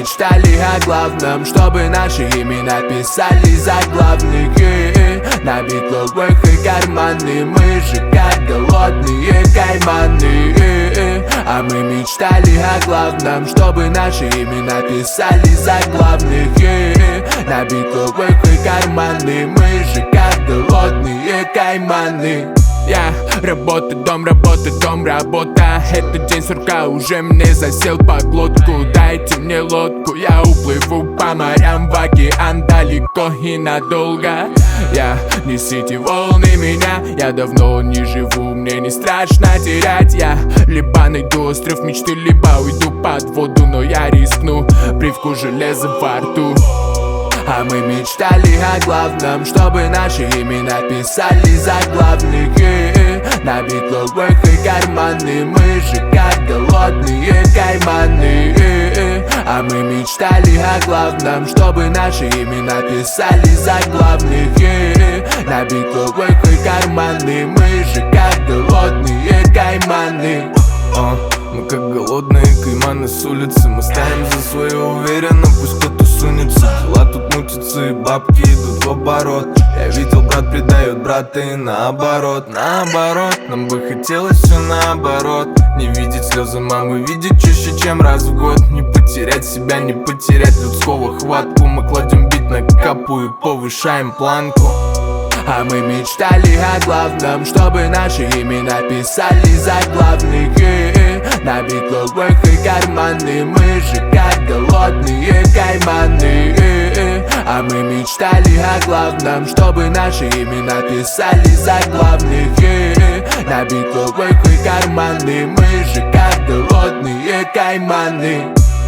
мечтали о главном, чтобы наши имена писали заглавных на битловых и карманы. Мы же как голодные кайманы. А мы мечтали о главном, чтобы наши имена писали заглавных на битловых и карманы. Мы же как голодные кайманы. Работа, дом, работа. Этот день сурка уже мне засел по глотку. Дайте мне лодку, я уплыву по морям в океан далеко и надолго. Несите волны меня, я давно не живу, мне не страшно терять. Я либо найду остров мечты, либо уйду под воду, но я рискну, привкус железа во рту. А мы мечтали о главном, чтобы наши имена писали заглавных на битловых и карманы. Мы же как голодные кайманы. А мы мечтали о главном, чтобы наши имена писали заглавных на битловых и карманы. Мы же как голодные кайманы. Мы как голодные кайманы с улицы. Мы стоим за свое уверенно, пусть кто-то сунется. Дела тут мутятся и бабки идут в оборот. Я видел, брат предает брата и наоборот. Нам бы хотелось все наоборот. Не видеть слезы мамы, видеть чаще, чем раз в год. Не потерять себя, не потерять людского хватку. Мы кладем бит на капу и повышаем планку. А мы мечтали о главном, чтобы наши имена писали заглавных на битловых и карманы. Мы же как голодные кайманы. А мы мечтали о главном, чтобы наши имена писали заглавных на битловых и карманы. Мы же как голодные кайманы.